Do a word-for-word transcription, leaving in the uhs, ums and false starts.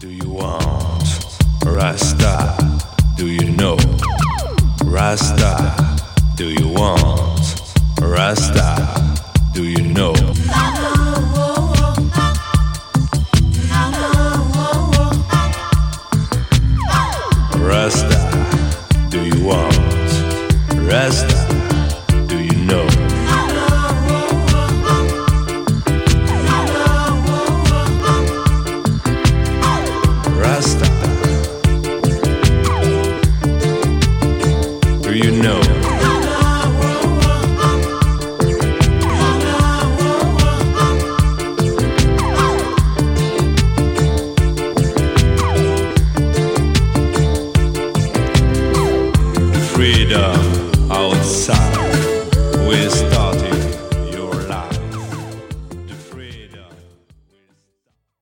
Do you want Rasta? Do you know Rasta? Do you want Rasta? Do you know? Rasta, do you want Rasta? Do you know? Rasta, do you know? Freedom.